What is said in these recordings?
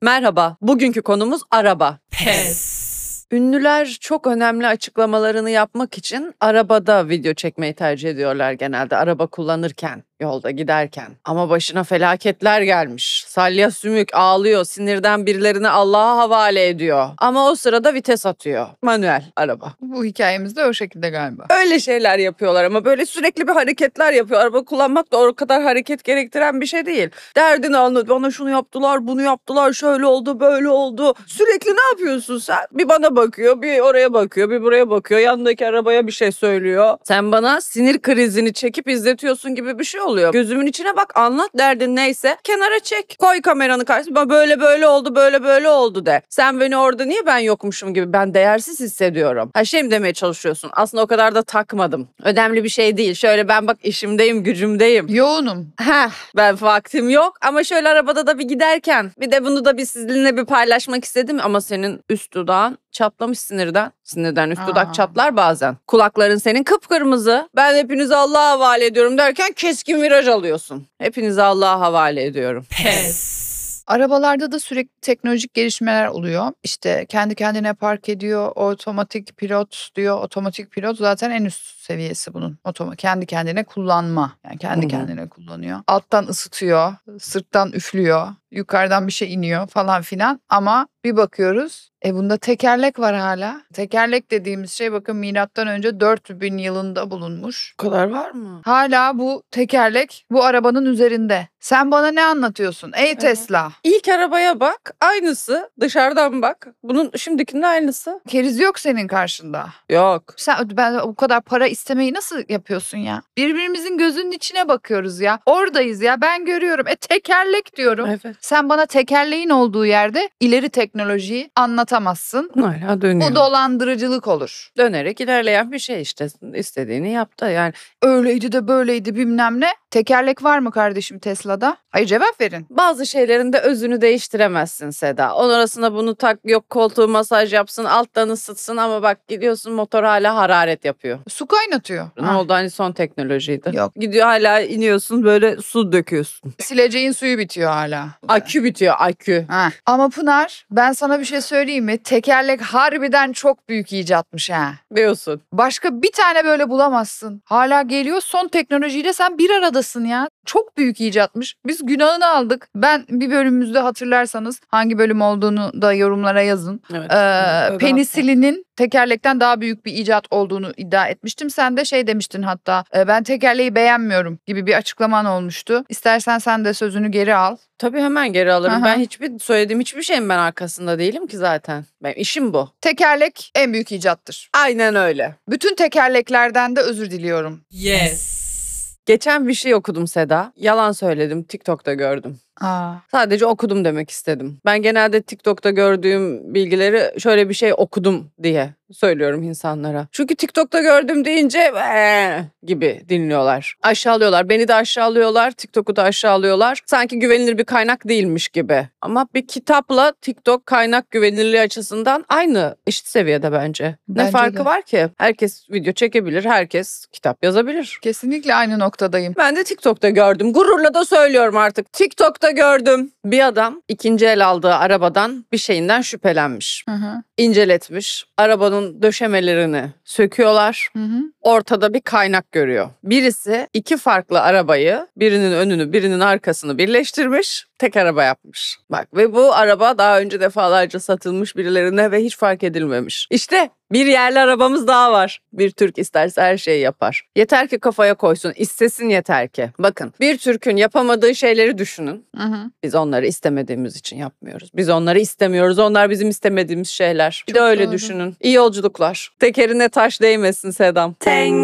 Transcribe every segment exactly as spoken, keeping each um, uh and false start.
Merhaba, bugünkü konumuz araba. Pes. Ünlüler çok önemli açıklamalarını yapmak için arabada video çekmeyi tercih ediyorlar genelde araba kullanırken, yolda giderken. Ama başına felaketler gelmiş. Salya sümük ağlıyor, sinirden birilerini Allah'a havale ediyor. Ama o sırada vites atıyor. Manuel araba. Bu hikayemiz de o şekilde galiba. Öyle şeyler yapıyorlar ama böyle sürekli bir hareketler yapıyor. Araba kullanmak da o kadar hareket gerektiren bir şey değil. Derdini anlat. Bana şunu yaptılar, bunu yaptılar, şöyle oldu, böyle oldu. Sürekli ne yapıyorsun sen? Bir bana bakıyor, bir oraya bakıyor, bir buraya bakıyor. Yanındaki arabaya bir şey söylüyor. Sen bana sinir krizini çekip izletiyorsun gibi bir şey oluyor. Gözümün içine bak, anlat derdin neyse. Kenara çek. Koy kameranı karşısına. Böyle böyle oldu, böyle böyle oldu de. Sen beni orada niye ben yokmuşum gibi ben değersiz hissediyorum. Her şey mi demeye çalışıyorsun? Aslında o kadar da takmadım. Önemli bir şey değil. Şöyle ben bak işimdeyim, gücümdeyim. Yoğunum. Heh, ben vaktim yok ama şöyle arabada da bir giderken bir de bunu da bir sizinle bir paylaşmak istedim ama senin üst dudağın çatlamış sinirden. Sinirden üst dudak Aa. çatlar bazen. Kulakların senin kıpkırmızı. Ben hepinizi Allah'a havale ediyorum derken keskin viraj alıyorsun. Hepinizi Allah'a havale ediyorum. Pes. Arabalarda da sürekli teknolojik gelişmeler oluyor. İşte kendi kendine park ediyor, otomatik pilot diyor. Otomatik pilot zaten en üst seviyesi bunun. Otoma kendi kendine kullanma. Yani kendi Hı hı. kendine kullanıyor. Alttan ısıtıyor, sırttan üflüyor, yukarıdan bir şey iniyor falan filan. Ama bir bakıyoruz, e bunda tekerlek var hala. Tekerlek dediğimiz şey bakın milattan önce dört bin yılında bulunmuş. Bu kadar var mı? Hala bu tekerlek bu arabanın üzerinde. Sen bana ne anlatıyorsun ey Tesla? İlk arabaya bak. Aynısı. Dışarıdan bak. Bunun şimdikinin aynısı. Keriz yok senin karşında. Yok. Sen ben o kadar para istemeyi nasıl yapıyorsun ya? Birbirimizin gözünün içine bakıyoruz ya. Oradayız ya, ben görüyorum. E tekerlek diyorum. Evet. Sen bana tekerleğin olduğu yerde ileri teknolojiyi anlatamazsın. Hala dönüyor. Bu dolandırıcılık olur. Dönerek ilerleyen bir şey işte. İstediğini yaptı yani. Öyleydi de böyleydi bilmem ne. Tekerlek var mı kardeşim Tesla'da? Hayır, cevap verin. Bazı şeylerin de özünü değiştiremezsin Seda. Onun arasına bunu tak, yok koltuğu masaj yapsın, alttan ısıtsın ama bak gidiyorsun motor hala hararet yapıyor. Su kaynatıyor. Ne Ha. oldu, hani son teknolojiydi. Yok. Gidiyor hala iniyorsun böyle su döküyorsun. Sileceğin suyu bitiyor hala. Akü bitiyor, akü. Ha. Ama Pınar, ben sana bir şey söyleyeyim mi? Tekerlek harbiden çok büyük icatmış ha. Diyorsun. Başka bir tane böyle bulamazsın. Hala geliyor, son teknolojiyle sen bir aradasın ya. Çok büyük icatmış. Biz günahını aldık. Ben bir bölümümüzde hatırlarsanız hangi bölüm olduğunu da yorumlara yazın. Evet. Ee, Evet, penisilinin tekerlekten daha büyük bir icat olduğunu iddia etmiştim. Sen de şey demiştin hatta, e, ben tekerleği beğenmiyorum gibi bir açıklaman olmuştu. İstersen sen de sözünü geri al. Tabii hemen geri alırım. Aha. Ben hiçbir söylediğim hiçbir şeyin ben arkasında değilim ki zaten. Benim işim bu. Tekerlek en büyük icattır. Aynen öyle. Bütün tekerleklerden de özür diliyorum. Yes. Geçen bir şey okudum Seda. Yalan söyledim. TikTok'ta gördüm. Aa. Sadece okudum demek istedim. Ben genelde TikTok'ta gördüğüm bilgileri şöyle bir şey okudum diye söylüyorum insanlara. Çünkü TikTok'ta gördüm deyince ee, gibi dinliyorlar. Aşağılıyorlar. Beni de aşağılıyorlar. TikTok'u da aşağılıyorlar. Sanki güvenilir bir kaynak değilmiş gibi. Ama bir kitapla TikTok kaynak güvenilirliği açısından aynı, eşit seviyede bence. Ne Bence farkı de. var ki? Herkes video çekebilir. Herkes kitap yazabilir. Kesinlikle aynı noktadayım. Ben de TikTok'ta gördüm. Gururla da söylüyorum artık. TikTok'ta gördüm. Bir adam ikinci el aldığı arabadan bir şeyinden şüphelenmiş. Hı hı. İnceletmiş. Arabanın döşemelerini söküyorlar. Hı hı. Ortada bir kaynak görüyor. Birisi iki farklı arabayı, birinin önünü birinin arkasını birleştirmiş. Tek araba yapmış. Bak, ve bu araba daha önce defalarca satılmış birilerine ve hiç fark edilmemiş. İşte bir yerli arabamız daha var. Bir Türk isterse her şeyi yapar. Yeter ki kafaya koysun, istesin yeter ki. Bakın, bir Türk'ün yapamadığı şeyleri düşünün. Hı hı. Biz onları istemediğimiz için yapmıyoruz. Biz onları istemiyoruz. Onlar bizim istemediğimiz şeyler. Bir Çok de öyle doğru. düşünün. İyi yolculuklar. Tekerine taş değmesin Sedam.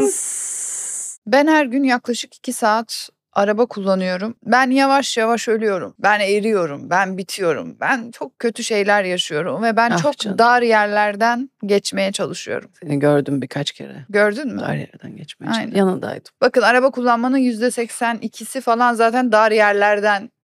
Thanks. Ben her gün yaklaşık iki saat araba kullanıyorum. Ben yavaş yavaş ölüyorum. Ben eriyorum. Ben bitiyorum. Ben çok kötü şeyler yaşıyorum ve ben Ah çok canım. dar yerlerden geçmeye çalışıyorum. Seni gördüm birkaç kere. Gördün mü? Dar yerden geçmeye Aynen. çalıştım. Yanındaydım. Bakın, araba kullanmanın yüzde seksen ikisi falan zaten dar yerlerden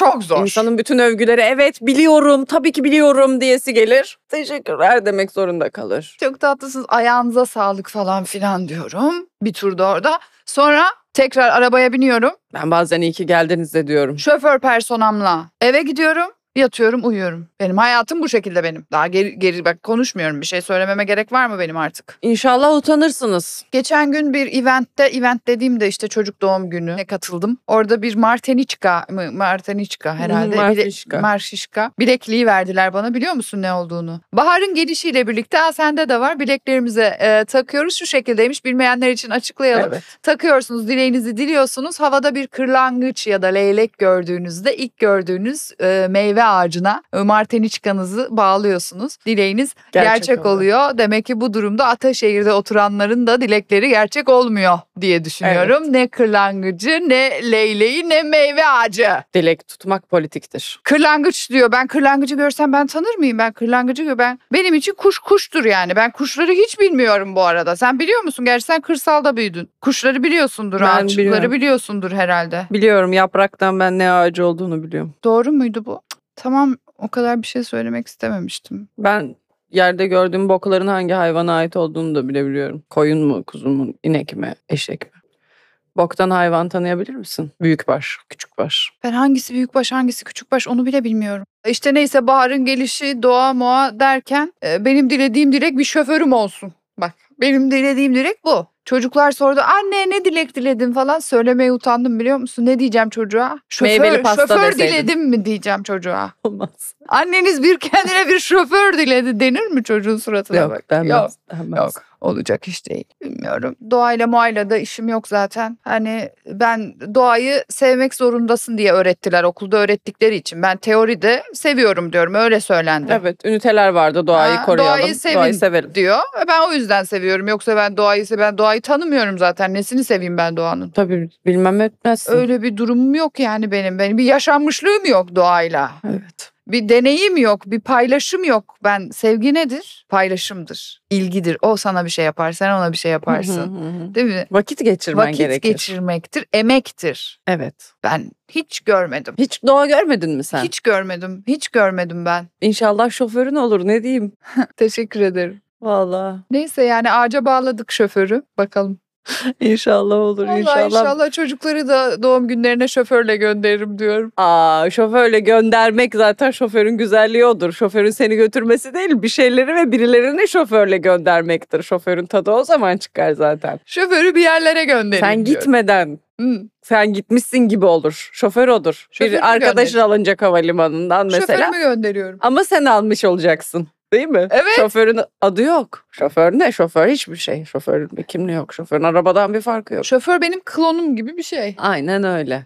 Çok zor. İnsanın bütün övgüleri evet biliyorum tabii ki biliyorum diyesi gelir. Teşekkürler demek zorunda kalır. Çok tatlısınız. Ayağınıza sağlık falan filan diyorum. Bir turda orada. Sonra tekrar arabaya biniyorum. Ben bazen iyi ki geldiniz de diyorum. Şoför personamla eve gidiyorum. Yatıyorum, uyuyorum. Benim hayatım bu şekilde benim. Daha geri, geri bak konuşmuyorum. Bir şey söylememe gerek var mı benim artık? İnşallah utanırsınız. Geçen gün bir eventte, event dediğimde işte çocuk doğum gününe katıldım. Orada bir Marteniçka mı? Marteniçka herhalde. Marfişka. Bile- Marfişka. Bilekliği verdiler bana, biliyor musun ne olduğunu? Baharın gelişiyle birlikte ha, sende de var. Bileklerimize e, takıyoruz. Şu şekildeymiş. Bilmeyenler için açıklayalım. Evet. Takıyorsunuz, dileğinizi diliyorsunuz. Havada bir kırlangıç ya da leylek gördüğünüzde ilk gördüğünüz e, meyve ağacına e, marteniçkanızı bağlıyorsunuz. Dileğiniz gerçek, Gerçek oluyor. oluyor. Demek ki bu durumda Ataşehir'de oturanların da dilekleri gerçek olmuyor diye düşünüyorum. Ne kırlangıcı, ne leyleği, ne meyve ağacı. Dilek tutmak politiktir. Kırlangıç diyor. Ben kırlangıcı görsem ben tanır mıyım? Ben kırlangıcı gör. Ben benim için kuş kuştur yani. Ben kuşları hiç bilmiyorum bu arada. Sen biliyor musun? Gerçi sen kırsalda büyüdün. Kuşları biliyorsundur, Ben ağaçları biliyorum. biliyorsundur herhalde. Biliyorum yapraktan ben ne ağacı olduğunu biliyorum. Doğru muydu bu? Cık, tamam, o kadar bir şey söylemek istememiştim. Ben yerde gördüğüm bokların hangi hayvana ait olduğunu da bilebiliyorum. Koyun mu, kuzu mu, inek mi, eşek mi? Boktan hayvan tanıyabilir misin? Büyükbaş, küçükbaş. Ben hangisi büyükbaş hangisi küçükbaş onu bile bilmiyorum. İşte neyse, baharın gelişi, doğa moğa derken e, benim dilediğim dilek bir şoförüm olsun. Bak, benim dilediğim dilek bu. Çocuklar sordu, anne ne dilek diledin falan, söylemeye utandım biliyor musun? Ne diyeceğim çocuğa? Şoför, Meyveli pasta şoför deseydin. diledim mi diyeceğim çocuğa. Olmaz. Anneniz bir kendine bir şoför diledi denir mi çocuğun suratına Yok, bak? denmez. Yok. denmez. Yok, olacak iş değil. Bilmiyorum. Doğayla muayla da işim yok zaten. Hani ben doğayı sevmek zorundasın diye öğrettiler. Okulda öğrettikleri için. Ben teoride seviyorum diyorum. Öyle söylendi. Evet, üniteler vardı doğayı Ha, koruyalım. doğayı sevin. Doğayı severim. Diyor. E Ben o yüzden seviyorum. Yoksa ben doğayı ben doğayı tanımıyorum zaten. Nesini seveyim ben doğanın? Tabii bilmem etmezsin. Öyle bir durumum yok yani benim. Benim bir yaşanmışlığım yok doğayla. Evet. Bir deneyim yok, bir paylaşım yok. Ben sevgi nedir? Paylaşımdır, ilgidir. O sana bir şey yapar, sen ona bir şey yaparsın. Hı hı hı. Değil mi? Vakit geçirmen Vakit gerekir. geçirmektir, emektir. Evet. Ben hiç görmedim. Hiç doğa görmedin mi sen? Hiç görmedim. Hiç görmedim ben. İnşallah şoförün olur ne diyeyim. Teşekkür ederim. Vallahi. Neyse yani ağaca bağladık şoförü. Bakalım. İnşallah olur Vallahi inşallah. inşallah çocukları da doğum günlerine şoförle gönderirim diyorum. Aa, şoförle göndermek zaten şoförün güzelliği odur. Şoförün seni götürmesi değil, bir şeyleri ve birilerini şoförle göndermektir. Şoförün tadı o zaman çıkar zaten. Şoförü bir yerlere gönderin Sen diyorum. gitmeden Hı. sen gitmişsin gibi olur. Şoför odur. Şoförü bir arkadaşın gönderin. alınacak havalimanından mesela. Şoförümü gönderiyorum. Ama sen almış olacaksın. Değil mi? Evet. Şoförün adı yok. Şoför ne? Şoför hiçbir şey. Şoförün bir kimliği yok. Şoförün arabadan bir farkı yok. Şoför benim klonum gibi bir şey. Aynen öyle.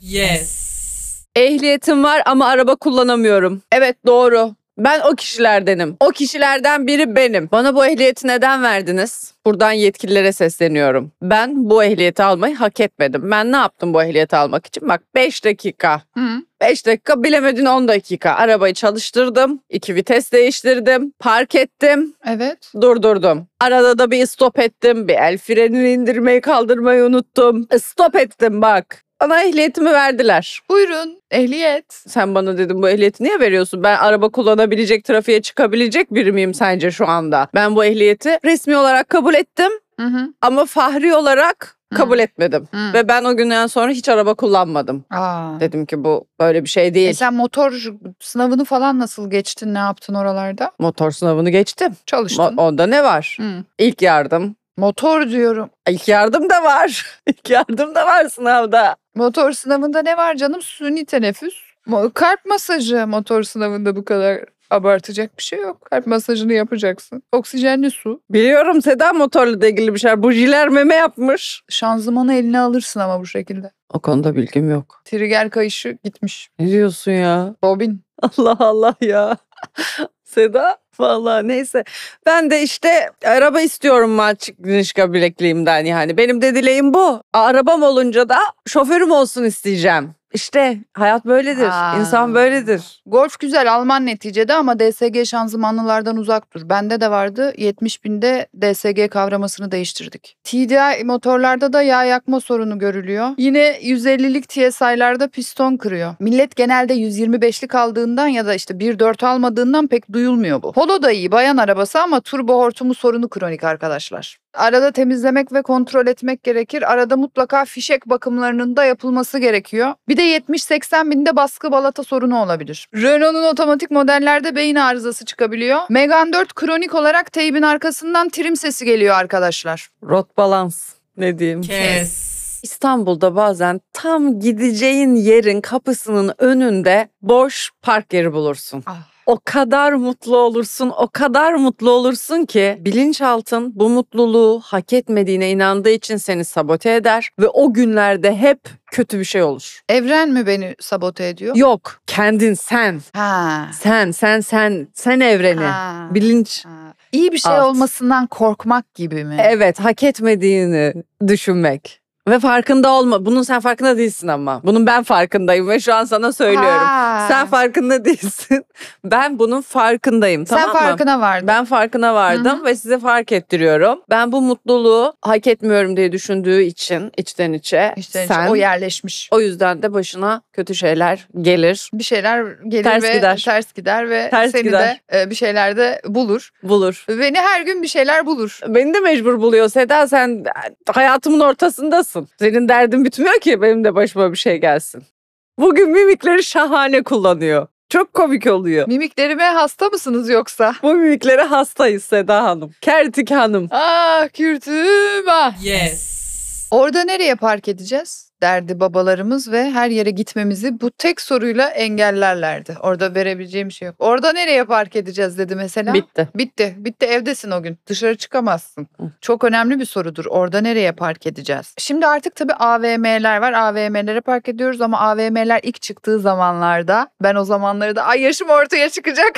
Yes. Ehliyetim var ama araba kullanamıyorum. Evet doğru. Ben o kişilerdenim. O kişilerden biri benim. Bana bu ehliyeti neden verdiniz? Buradan yetkililere sesleniyorum. Ben bu ehliyeti almayı hak etmedim. Ben ne yaptım bu ehliyeti almak için? Bak beş dakika. Hı. beş dakika bilemedin on dakika. Arabayı çalıştırdım. iki vites değiştirdim. Park ettim. Evet. Durdurdum. Arada da bir stop ettim. Bir el frenini indirmeyi kaldırmayı unuttum. Stop ettim bak. Bana ehliyetimi verdiler. Buyurun ehliyet. Sen bana dedin bu ehliyeti niye veriyorsun? Ben araba kullanabilecek, trafiğe çıkabilecek biri miyim sence şu anda? Ben bu ehliyeti resmi olarak kabul ettim Hı hı. ama fahri olarak kabul etmedim. Hı. Ve ben o günden sonra hiç araba kullanmadım. Aa. Dedim ki bu böyle bir şey değil. E sen motor sınavını falan nasıl geçtin? Ne yaptın oralarda? Motor sınavını geçtim. Çalıştın. Mo- onda ne var? Hı. İlk yardım. Motor diyorum. İlk yardım da var. İlk yardım da var sınavda. Motor sınavında ne var canım? Suni teneffüs. Mo- Kalp masajı motor sınavında bu kadar abartacak bir şey yok. Kalp masajını yapacaksın. Oksijenli su. Biliyorum Seda motorla da ilgili bir şeyler. Bujiler meme yapmış. Şanzımanı eline alırsın ama bu şekilde. O konuda bilgim yok. Trigger kayışı gitmiş. Ne diyorsun ya? Bobin. Allah Allah ya. Seda vallahi neyse. Ben de işte araba istiyorum Maçnişka bilekliğimden yani. Benim de dileğim bu. Arabam olunca da şoförüm olsun isteyeceğim. İşte hayat böyledir. Aa. İnsan böyledir. Golf güzel, Alman neticede ama D S G şanzımanlılardan uzak dur. Bende de vardı. yetmiş binde D S G kavramasını değiştirdik. T D I motorlarda da yağ yakma sorunu görülüyor. Yine yüz ellilik T S I'larda piston kırıyor. Millet genelde yüz yirmi beşlik aldığından ya da işte bir dört almadığından pek duyulmuyor bu. Polo da iyi, bayan arabası ama turbo hortumu sorunu kronik arkadaşlar. Arada temizlemek ve kontrol etmek gerekir. Arada mutlaka fişek bakımlarının da yapılması gerekiyor. Bir de yetmiş seksen binde baskı balata sorunu olabilir. Renault'un otomatik modellerde beyin arızası çıkabiliyor. Megane dört kronik olarak teybin arkasından trim sesi geliyor arkadaşlar. Rot balans ne diyeyim. Kes. İstanbul'da bazen tam gideceğin yerin kapısının önünde boş park yeri bulursun. Ah. O kadar mutlu olursun, o kadar mutlu olursun ki bilinçaltın bu mutluluğu hak etmediğine inandığı için seni sabote eder ve o günlerde hep kötü bir şey olur. Evren mi beni sabote ediyor? Yok, kendin sen. Ha. Sen, sen, sen, sen evreni. Ha. Bilinç. Ha. İyi bir şey Alt. olmasından korkmak gibi mi? Evet, hak etmediğini düşünmek. Ve farkında olma. Bunun sen farkında değilsin ama. Bunun ben farkındayım ve şu an sana söylüyorum. Ha. Sen farkında değilsin. Ben bunun farkındayım. Sen Tamam mı? farkına vardın. Ben farkına vardım Hı hı. ve size fark ettiriyorum. Ben bu mutluluğu hak etmiyorum diye düşündüğü için içten içe İşte sen o yerleşmiş. o yüzden de başına kötü şeyler gelir, Bir şeyler gelir Ters ve gider. ters gider ve Ters seni gider. de e, bir şeyler de bulur. bulur. Beni her gün bir şeyler bulur. Beni de mecbur buluyor Seda, sen hayatımın ortasındasın. Senin derdin bitmiyor ki benim de başıma bir şey gelsin. Bugün mimikleri şahane kullanıyor. Çok komik oluyor. Mimiklerime hasta mısınız yoksa? Bu mimiklere hastayız Seda Hanım. Kertik Hanım. Ah kürtüm ah. Yes. Orada nereye park edeceğiz? Derdi babalarımız ve her yere gitmemizi bu tek soruyla engellerlerdi. Orada verebileceğim şey yok. Orada nereye park edeceğiz dedi mesela. Bitti. Bitti. Bitti, evdesin o gün. Dışarı çıkamazsın. Çok önemli bir sorudur. Orada nereye park edeceğiz? Şimdi artık tabii A V M'ler var. A V M'lere park ediyoruz ama A V M'ler ilk çıktığı zamanlarda ben o zamanları da ay yaşım ortaya çıkacak.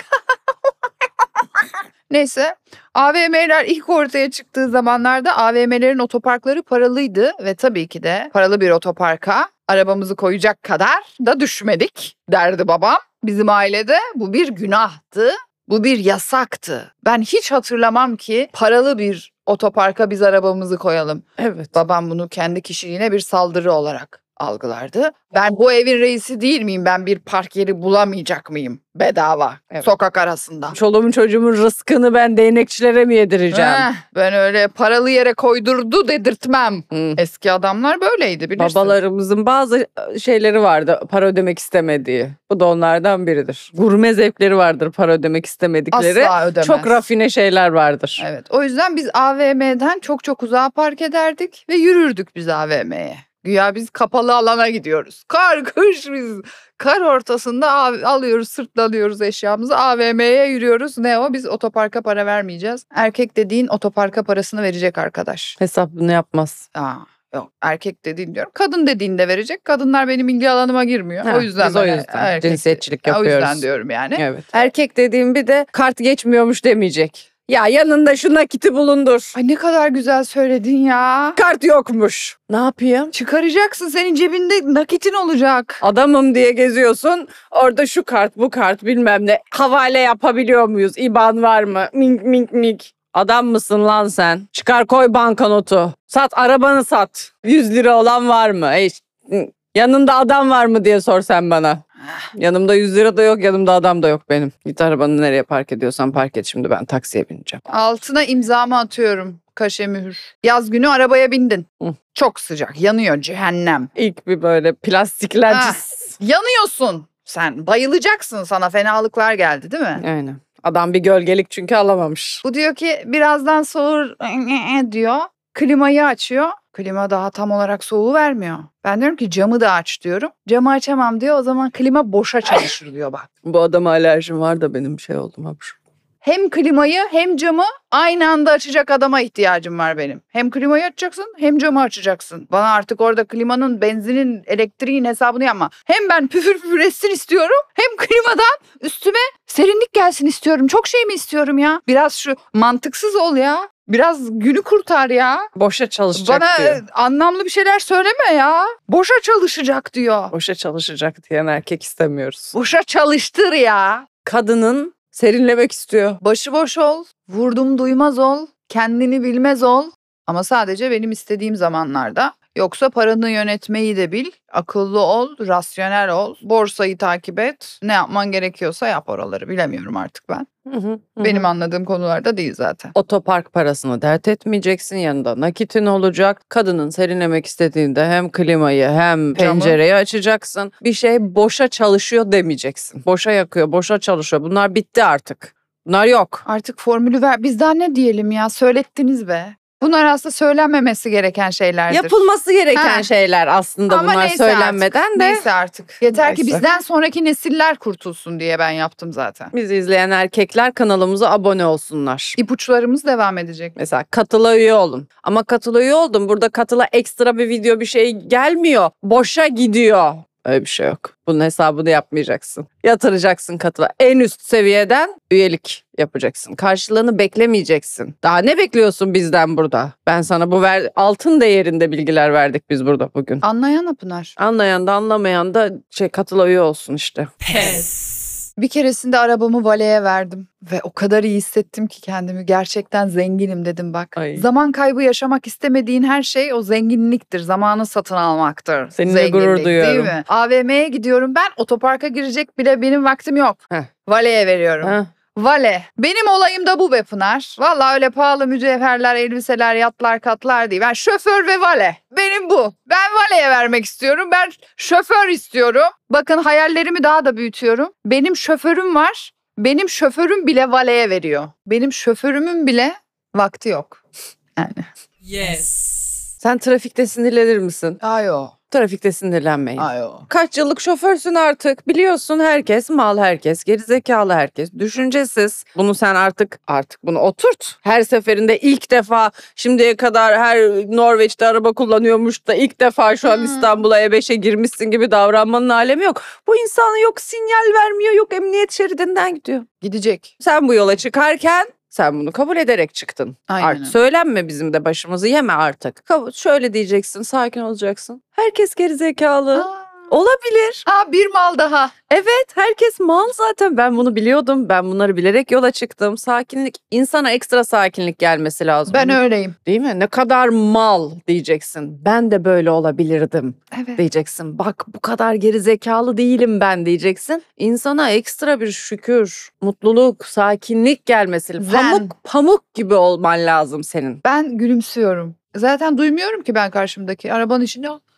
Neyse, A V M'ler ilk ortaya çıktığı zamanlarda A V M'lerin otoparkları paralıydı ve tabii ki de paralı bir otoparka arabamızı koyacak kadar da düşmedik derdi babam. Bizim ailede bu bir günahtı, bu bir yasaktı. Ben hiç hatırlamam ki paralı bir otoparka biz arabamızı koyalım. Evet. Babam bunu kendi kişiliğine bir saldırı olarak algılardı. Ben bu evin reisi değil miyim? Ben bir park yeri bulamayacak mıyım? Bedava. Evet. Sokak arasında. Çoluğumun çocuğumun rızkını ben değnekçilere mi yedireceğim? Eh, ben öyle paralı yere koydurdu dedirtmem. Hı. Eski adamlar böyleydi bilirsin. Babalarımızın bazı şeyleri vardı para ödemek istemediği. Bu da onlardan biridir. Gurme zevkleri vardır para ödemek istemedikleri. Asla ödemez. Çok rafine şeyler vardır. Evet, o yüzden biz A V M'den çok çok uzağa park ederdik ve yürürdük biz A V M'ye. Güya biz kapalı alana gidiyoruz. Kar kış biz. Kar ortasında av- alıyoruz, sırtlanıyoruz eşyamızı. A V M'ye yürüyoruz. Ne o? Biz otoparka para vermeyeceğiz. Erkek dediğin otoparka parasını verecek arkadaş. Hesabını yapmaz. Aa, yok, erkek dediğin diyorum. Kadın dediğin de verecek. Kadınlar benim ilgi alanıma girmiyor. Ha, o yüzden biz o ben yüzden erkek- cinsiyetçilik O yapıyoruz. yüzden diyorum yani. Evet. Erkek dediğim bir de kart geçmiyormuş demeyecek. Ya yanında şu nakiti bulundur. Ay ne kadar güzel söyledin ya. Kart yokmuş. Ne yapayım? Çıkaracaksın, senin cebinde nakitin olacak. Adamım diye geziyorsun. Orada şu kart, bu kart bilmem ne. Havale yapabiliyor muyuz? İban var mı? Mink mink mink. Adam mısın lan sen? Çıkar koy bankanotu. Sat, arabanı sat. yüz lira olan var mı? Ey, yanında adam var mı diye sor sen bana. Yanımda yüz lira da yok, yanımda adam da yok benim. Git arabanı nereye park ediyorsan park et, şimdi ben taksiye bineceğim. Altına imzamı atıyorum. Kaşe mühür. Yaz günü arabaya bindin. Hı. Çok sıcak. Yanıyor cehennem. İlk bir böyle plastikler. Ha. Yanıyorsun. Sen bayılacaksın, sana fenalıklar geldi değil mi? Aynen. Adam bir gölgelik çünkü alamamış. Bu diyor ki birazdan soğur diyor. Klimayı açıyor. Klima daha tam olarak soğuğu vermiyor. Ben diyorum ki camı da aç diyorum. Camı açamam diyor. O zaman klima boşa çalışır diyor bak. Bu adama alerjim var da benim bir şey oldum hapşur. Hem klimayı hem camı aynı anda açacak adama ihtiyacım var benim. Hem klimayı açacaksın hem camı açacaksın. Bana artık orada klimanın, benzinin, elektriğin hesabını yapma. Hem ben püfür püfür etsin istiyorum, hem klimadan üstüme serinlik gelsin istiyorum. Çok şey mi istiyorum ya? Biraz şu mantıksız ol ya. Biraz günü kurtar ya. Boşa çalışacak Bana diyor. e, anlamlı bir şeyler söyleme ya. Boşa çalışacak diyor. Boşa çalışacak diyen erkek istemiyoruz. Boşa çalıştır ya. Kadının serinlemek istiyor. Başıboş ol, vurdum duymaz ol, kendini bilmez ol. Ama sadece benim istediğim zamanlarda. Yoksa paranı yönetmeyi de bil, akıllı ol, rasyonel ol, borsayı takip et. Ne yapman gerekiyorsa yap oraları, bilemiyorum artık ben. Hı hı, hı Benim hı. anladığım konularda değil zaten. Otopark parasını dert etmeyeceksin, yanında nakitin olacak. Kadının serinlemek istediğinde hem klimayı hem pencereyi açacaksın. Bir şey boşa çalışıyor demeyeceksin. Boşa yakıyor, boşa çalışıyor. Bunlar bitti artık. Bunlar yok. Artık formülü ver. Biz daha ne diyelim ya, söylettiniz be. Bunlar aslında söylenmemesi gereken şeylerdir. Yapılması gereken Ha. şeyler aslında Ama bunlar neyse söylenmeden artık, de. Neyse artık. Yeter ki Neyse. bizden sonraki nesiller kurtulsun diye ben yaptım zaten. Bizi izleyen erkekler kanalımıza abone olsunlar. İpuçlarımız devam edecek. Mesela katıla üye olun. Ama katıla üye oldum. Burada katıla ekstra bir video bir şey gelmiyor. Boşa gidiyor. Öyle bir şey yok. Bunun hesabını yapmayacaksın. Yatıracaksın katıla. En üst seviyeden üyelik yapacaksın. Karşılığını beklemeyeceksin. Daha ne bekliyorsun bizden burada? Ben sana bu ver altın değerinde bilgiler verdik biz burada bugün. Anlayan Pınar. Anlayan da anlamayan da şey katıla üye olsun işte. Pes. Bir keresinde arabamı valeye verdim ve o kadar iyi hissettim ki kendimi, gerçekten zenginim dedim bak. Ay. Zaman kaybı yaşamak istemediğin her şey o zenginliktir. Zamanı satın almaktır. Seninle gurur Zenginlik, duyuyorum. Değil mi? A V M'ye gidiyorum ben, otoparka girecek bile benim vaktim yok. Heh. Valeye veriyorum. Ha? Vale. Benim olayım da bu be Pınar. Vallahi öyle pahalı mücevherler, elbiseler, yatlar, katlar değil. Ben şoför ve vale. Benim bu. Ben valeye vermek istiyorum. Ben şoför istiyorum. Bakın hayallerimi daha da büyütüyorum. Benim şoförüm var. Benim şoförüm bile valeye veriyor. Benim şoförümün bile vakti yok. Yani. Yes. Sen trafikte sinirlenir misin? Ayo. Trafikte sinirlenmeyin. Ayo. Kaç yıllık şoförsün artık. Biliyorsun herkes mal, herkes gerizekalı, herkes düşüncesiz. Bunu sen artık artık bunu oturt. Her seferinde ilk defa şimdiye kadar her Norveç'te araba kullanıyormuş da ilk defa şu an Hmm. İstanbul'a E beşe girmişsin gibi davranmanın alemi yok. Bu insan yok sinyal vermiyor, yok emniyet şeridinden gidiyor. Gidecek. Sen bu yola çıkarken sen bunu kabul ederek çıktın. Aynen Artık öyle. söylenme, bizim de başımızı yeme artık. Kabul, şöyle diyeceksin, sakin olacaksın. Herkes gerizekalı. Aa. Olabilir. Aa, bir mal daha. Evet, herkes mal zaten. Ben bunu biliyordum. Ben bunları bilerek yola çıktım. Sakinlik, insana ekstra sakinlik gelmesi lazım. Ben öyleyim. Değil mi? Ne kadar mal diyeceksin. Ben de böyle olabilirdim Evet. diyeceksin. Bak bu kadar gerizekalı değilim ben diyeceksin. İnsana ekstra bir şükür, mutluluk, sakinlik gelmesi. Zen. Pamuk, pamuk gibi olman lazım senin. Ben gülümsüyorum. Zaten duymuyorum ki ben karşımdaki. Arabanın içinde o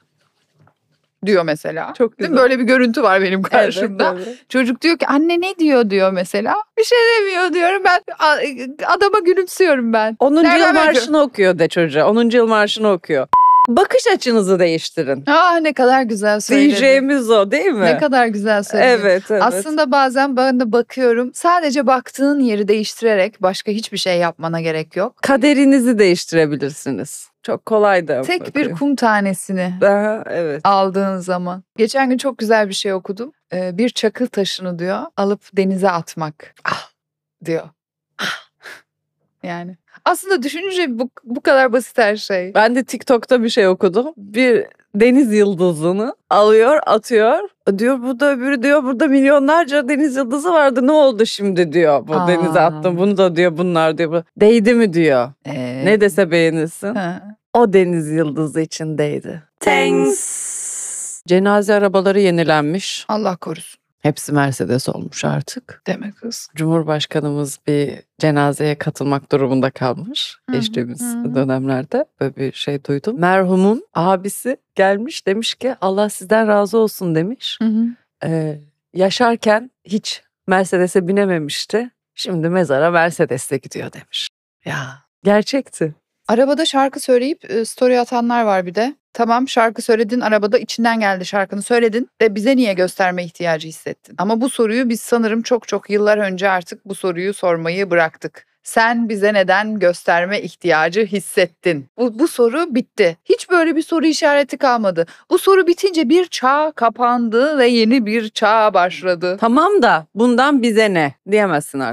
diyor mesela. Çok Değil mi? güzel. Böyle bir görüntü var benim karşımda. Evet, evet. Çocuk diyor ki anne ne diyor diyor mesela. Bir şey demiyor diyorum ben. a- Adama gülümsüyorum ben. onuncu Nereden yıl bakıyorum? marşını okuyor de çocuğa. onuncu yıl marşını okuyor. Bakış açınızı değiştirin. Ah ne kadar güzel söyledin. Diyeceğimiz o değil mi? Ne kadar güzel söyledin. Evet, evet. Aslında bazen ben de bakıyorum. Sadece baktığın yeri değiştirerek başka hiçbir şey yapmana gerek yok. Kaderinizi değiştirebilirsiniz. Çok kolay da. Tek bir kum tanesini Daha, evet. aldığın zaman. Geçen gün çok güzel bir şey okudum. Ee, bir çakıl taşını diyor alıp denize atmak Ah. diyor. Yani aslında düşününce bu, bu kadar basit her şey. Ben de TikTok'ta bir şey okudum. Bir deniz yıldızını alıyor, atıyor. Diyor bu da öbürü diyor burada milyonlarca deniz yıldızı vardı. Ne oldu şimdi diyor. Bu Aa. denize attım. Bunu da diyor bunlar diyor. Bu- Değdi mi diyor. Ee, Ne dese beğenirsin. ha. O deniz yıldızı için değdi. Thanks. Cenaze arabaları yenilenmiş. Allah korusun Hepsi Mercedes olmuş artık. deme kız. Cumhurbaşkanımız bir cenazeye katılmak durumunda kalmış Hı hı, geçtiğimiz hı. dönemlerde. Böyle bir şey duydum. Merhumun abisi gelmiş demiş ki Allah sizden razı olsun demiş. Hı hı. Ee, yaşarken hiç Mercedes'e binememişti. Şimdi mezara Mercedes'le gidiyor demiş. Ya gerçekti. Arabada şarkı söyleyip e, story atanlar var bir de. Tamam şarkı söyledin, arabada içinden geldi şarkını söyledin ve bize niye gösterme ihtiyacı hissettin? Ama bu soruyu biz sanırım çok çok yıllar önce artık bu soruyu sormayı bıraktık. Sen bize neden gösterme ihtiyacı hissettin? Bu, bu soru bitti. Hiç böyle bir soru işareti kalmadı. Bu soru bitince bir çağ kapandı ve yeni bir çağ başladı. Tamam da bundan bize ne diyemezsin artık.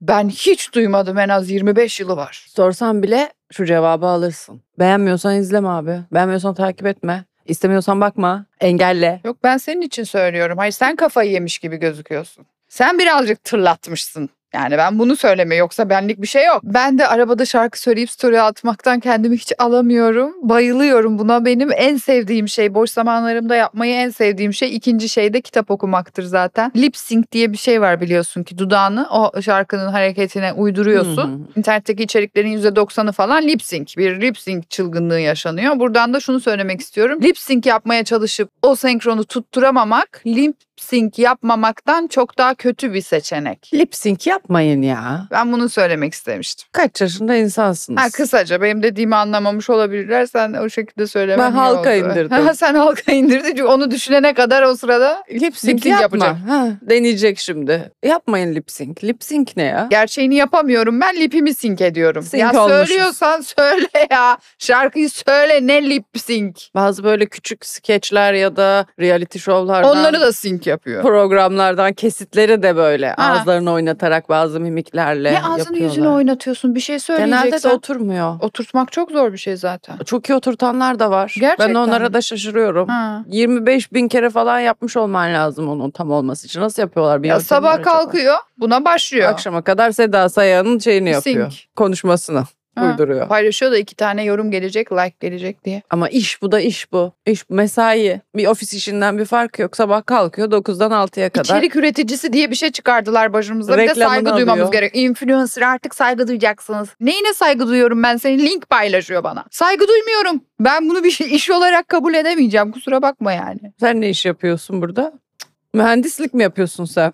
Ben hiç duymadım, en az yirmi beş yılı var. Sorsan bile şu cevabı alırsın. Beğenmiyorsan izleme abi. Beğenmiyorsan takip etme. İstemiyorsan bakma. Engelle. Yok, ben senin için söylüyorum. Hayır, sen kafayı yemiş gibi gözüküyorsun. Sen birazcık tırlatmışsın. Yani ben bunu söyleme, yoksa benlik bir şey yok. Ben de arabada şarkı söyleyip story atmaktan kendimi hiç alamıyorum. Bayılıyorum buna. Benim en sevdiğim şey, boş zamanlarımda yapmayı en sevdiğim şey, ikinci şey de kitap okumaktır zaten. Lip sync diye bir şey var, biliyorsun ki dudağını o şarkının hareketine uyduruyorsun. Hı hı. İnternetteki içeriklerin yüzde doksanı falan lip sync. Bir lip sync çılgınlığı yaşanıyor. Buradan da şunu söylemek istiyorum. Lip sync yapmaya çalışıp o senkronu tutturamamak, lip sync yapmamaktan çok daha kötü bir seçenek. Lip sync yapmayın ya. Ben bunu söylemek istemiştim. Kaç yaşında insansınız? Ha, kısaca benim dediğimi anlamamış olabilirler. Sen o şekilde söylemen Ben iyi halka oldu. indirdim. Ha, sen halka indirdin çünkü onu düşünene kadar o sırada Lip sync, Lip sync yapma. yapacak. Ha, deneyecek şimdi. Yapmayın lip sync. Lip sync ne ya? gerçeğini yapamıyorum. Ben lipimi sync ediyorum. Sync ya olmuşuz. söylüyorsan söyle ya. Şarkıyı söyle, ne lip sync. Bazı böyle küçük skeçler ya da reality show'lardan, Onları da sync yapıyor. programlardan kesitleri de böyle Ha. ağızlarını oynatarak bazı mimiklerle Ne ağzını yapıyorlar. yüzünü oynatıyorsun, bir şey söyleyeceksen. Genelde de oturmuyor. Oturtmak çok zor bir şey zaten. Çok iyi oturtanlar da var. Gerçekten Ben onlara mi? da şaşırıyorum. Ha. yirmi beş bin kere falan yapmış olman lazım onun tam olması için. Nasıl yapıyorlar? Bir Ya yöntemi var sabah acaba? kalkıyor, buna başlıyor. Akşama kadar Seda Sayan'ın şeyini yapıyor. Sync. Konuşmasını Ha. uyduruyor. Paylaşıyor da iki tane yorum gelecek, like gelecek diye. Ama iş bu da iş bu. İş mesai. Bir ofis işinden bir fark yok. Sabah kalkıyor dokuzdan altıya kadar. İçerik üreticisi diye bir şey çıkardılar başımıza. Bir de Reklamını saygı alıyor. duymamız gerek. Influencer, artık saygı duyacaksınız. Neyine saygı duyuyorum ben? Senin link paylaşıyor bana. Saygı duymuyorum. Ben bunu bir iş olarak kabul edemeyeceğim. Kusura bakma yani. Sen ne iş yapıyorsun burada? Cık. Mühendislik mi yapıyorsun sen?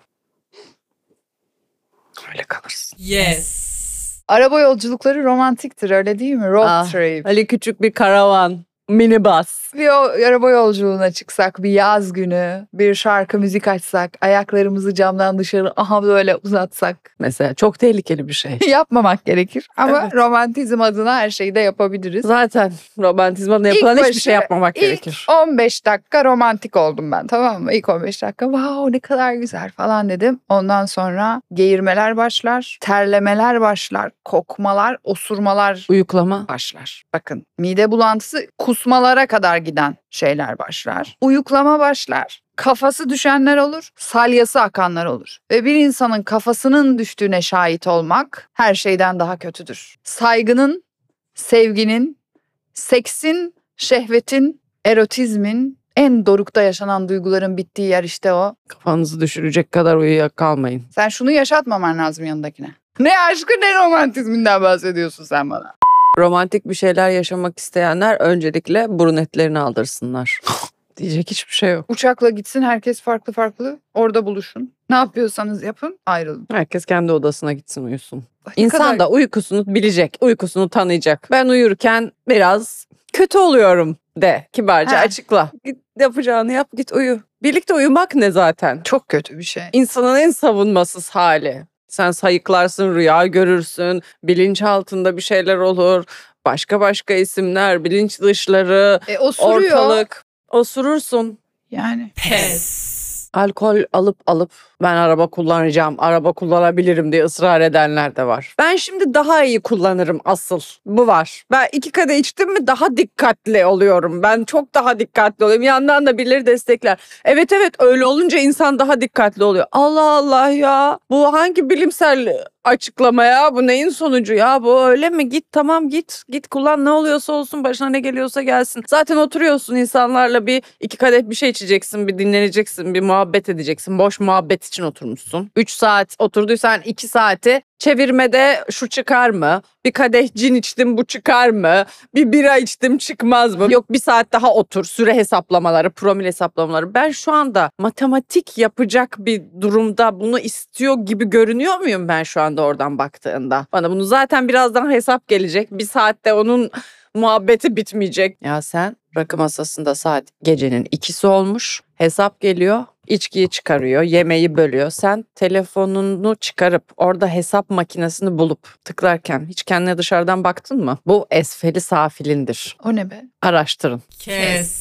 Öyle kalırsın. Yes. Araba yolculukları romantiktir, öyle değil mi? Road Ah. trip. Ali küçük bir karavan. Minibus. Bir o araba yolculuğuna çıksak, bir yaz günü, bir şarkı müzik açsak, ayaklarımızı camdan dışarı aha böyle uzatsak. Mesela çok tehlikeli bir şey. Yapmamak gerekir ama Evet. romantizm adına her şeyi de yapabiliriz. Zaten romantizmada yapılan İlk hiçbir şey başı- yapmamak İlk gerekir. on beş dakika romantik oldum ben, tamam mı? İlk on beş dakika wow ne kadar güzel falan dedim. Ondan sonra geğirmeler başlar, terlemeler başlar, kokmalar, osurmalar Uyuklama. başlar. Bakın, mide bulantısı, kusmalara kadar giden şeyler başlar. Uyuklama başlar. Kafası düşenler olur, salyası akanlar olur. Ve bir insanın kafasının düştüğüne şahit olmak her şeyden daha kötüdür. Saygının, sevginin, seksin, şehvetin, erotizmin, en dorukta yaşanan duyguların bittiği yer işte o. Kafanızı düşürecek kadar uyuyakalmayın. Sen şunu yaşatmaman lazım yanındakine. Ne aşkı ne romantizminden bahsediyorsun sen bana. Romantik bir şeyler yaşamak isteyenler öncelikle burun etlerini aldırsınlar. Diyecek hiçbir şey yok. Uçakla gitsin, herkes farklı farklı, orada buluşun. Ne yapıyorsanız yapın, ayrılın. Herkes kendi odasına gitsin uyusun. Ne İnsan kadar- da uykusunu bilecek, uykusunu tanıyacak. Ben uyurken biraz kötü oluyorum de kibarca Ha. açıkla. Git yapacağını yap, git uyu. Birlikte uyumak ne zaten? Çok kötü bir şey. İnsanın en savunmasız hali. Sen sayıklarsın, rüya görürsün, bilinçaltında bir şeyler olur. Başka başka isimler, bilinç dışları, E osuruyor. ortalık. Osurursun. Yani. Pes. Alkol alıp alıp ben araba kullanacağım, araba kullanabilirim diye ısrar edenler de var. Ben şimdi daha iyi kullanırım asıl. Bu var. Ben iki kadeh içtim mi daha dikkatli oluyorum. Ben çok daha dikkatli oluyorum. Yandan da birileri destekler. Evet evet öyle olunca insan daha dikkatli oluyor. Allah Allah ya. Bu hangi bilimsel açıklama ya? Bu neyin sonucu ya? Bu öyle mi? Git tamam git. Git kullan ne oluyorsa olsun başına ne geliyorsa gelsin. Zaten oturuyorsun insanlarla bir iki kadeh bir şey içeceksin. Bir dinleneceksin. Bir muhabbet edeceksin. Boş muhabbet için oturmuşsun. üç saat oturduysan iki saati çevirmede şu çıkar mı? Bir kadeh cin içtim bu çıkar mı? Bir bira içtim çıkmaz mı? Yok bir saat daha otur. Süre hesaplamaları, promil hesaplamaları. Ben şu anda matematik yapacak bir durumda bunu istiyor gibi görünüyor muyum ben şu anda oradan baktığında? Bana bunu zaten birazdan hesap gelecek. Bir saatte onun muhabbeti bitmeyecek. Ya sen rakı masasında saat gecenin ikisi olmuş. Hesap geliyor. İçkiyi çıkarıyor, yemeği bölüyor. Sen telefonunu çıkarıp orada hesap makinesini bulup tıklarken hiç kendine dışarıdan baktın mı? Bu esfeli safilindir. O ne be? Araştırın. Kes.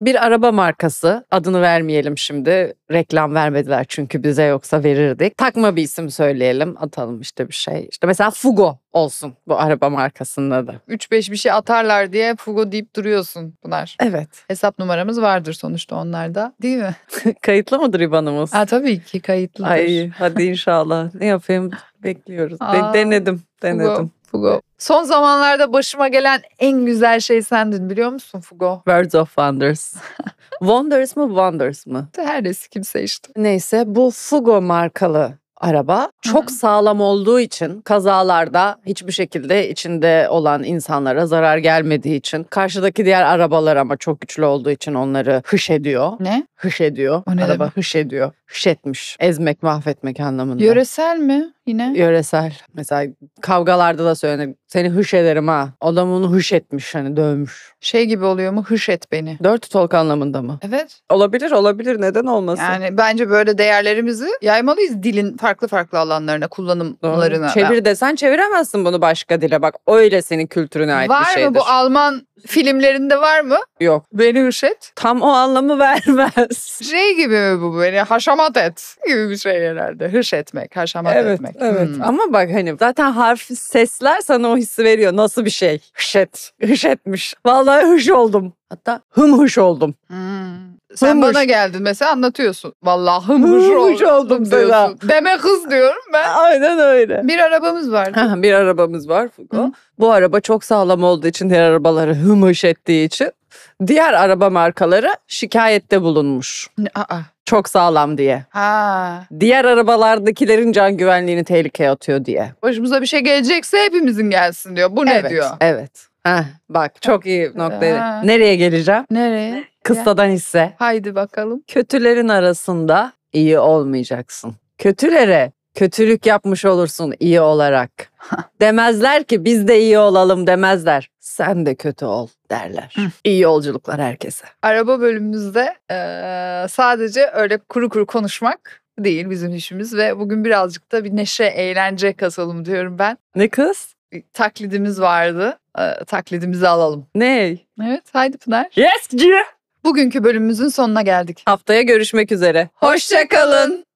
Bir araba markası, adını vermeyelim şimdi. Reklam vermediler çünkü bize, yoksa verirdik. Takma bir isim söyleyelim, atalım işte bir şey. İşte mesela Fugo olsun bu araba markasının adı. üç beş bir şey atarlar diye Fugo deyip duruyorsun Pınar. Evet. Hesap numaramız vardır sonuçta onlarda, değil mi? Kayıtlı mıdır I B A N'ımız? Ha, tabii ki kayıtlıdır. Ay hadi inşallah. Ne yapayım, bekliyoruz. De- Aa, denedim, denedim. Fugo, Fugo. Son zamanlarda başıma gelen en güzel şey sendin, biliyor musun Fugo? Words of Wonders. Wonders mı, Wonders mı? Her neyse, kimse işte. Neyse, bu Fugo markalı araba çok Hı hı. sağlam olduğu için, kazalarda hiçbir şekilde içinde olan insanlara zarar gelmediği için, karşıdaki diğer arabalar ama çok güçlü olduğu için onları hış ediyor. Ne? Hış ediyor. O ne Araba demek? hış ediyor. Hış etmiş. Ezmek, mahvetmek anlamında. Yöresel mi yine? Yöresel. Mesela kavgalarda da söylenir. Seni hış ederim ha. Adam onu hış etmiş, hani dövmüş. Şey gibi oluyor mu? Hış et beni. Dört tolk anlamında mı? Evet. Olabilir, olabilir. Neden olmasın? Yani bence böyle değerlerimizi yaymalıyız dilin farklı farklı alanlarına, kullanımlarına. Çevir desen çeviremezsin bunu başka dile. Bak öyle senin kültürüne ait bir Var şeydir. mı bu Alman filmlerinde var mı? Yok. Beni hış et. Tam o anlamı vermez. Şey gibi mi bu, beni haşamat et gibi bir şey herhalde. Hış etmek, haşamat Evet, etmek. evet. Hmm. Ama bak hani zaten harfi, sesler sana o hissi veriyor. Nasıl bir şey? Hış et. Hış etmiş. Vallahi hış oldum. Hatta hım hış oldum. Hmm. Sen Hımış. bana geldin mesela, anlatıyorsun. Vallahi hımış Hımış oldum, oldum diyorsun. Deme kız diyorum ben. Aynen öyle. Bir arabamız vardı. Ha, bir arabamız var Fugo. Hı. Bu araba çok sağlam olduğu için, diğer arabaları hımış ettiği için diğer araba markaları şikayette bulunmuş. Aa. Çok sağlam diye. Ha. Diğer arabalardakilerin can güvenliğini tehlikeye atıyor diye. Başımıza bir şey gelecekse hepimizin gelsin diyor. Bu ne evet, diyor? Evet. Heh, bak çok iyi noktaya. Ha. Nereye geleceğim? Nereye? Kıssadan hisse. Haydi bakalım. Kötülerin arasında iyi olmayacaksın. Kötülere kötülük yapmış olursun iyi olarak. Demezler ki biz de iyi olalım demezler. Sen de kötü ol derler. Hı. İyi yolculuklar herkese. Araba bölümümüzde eee, sadece öyle kuru kuru konuşmak değil bizim işimiz ve bugün birazcık da bir neşe, eğlence katalım diyorum ben. Ne kız? Bir taklidimiz vardı. Eee, taklidimizi alalım. Ne? Evet, haydi Pınar. Yes, G. Bugünkü bölümümüzün sonuna geldik. Haftaya görüşmek üzere. Hoşça kalın.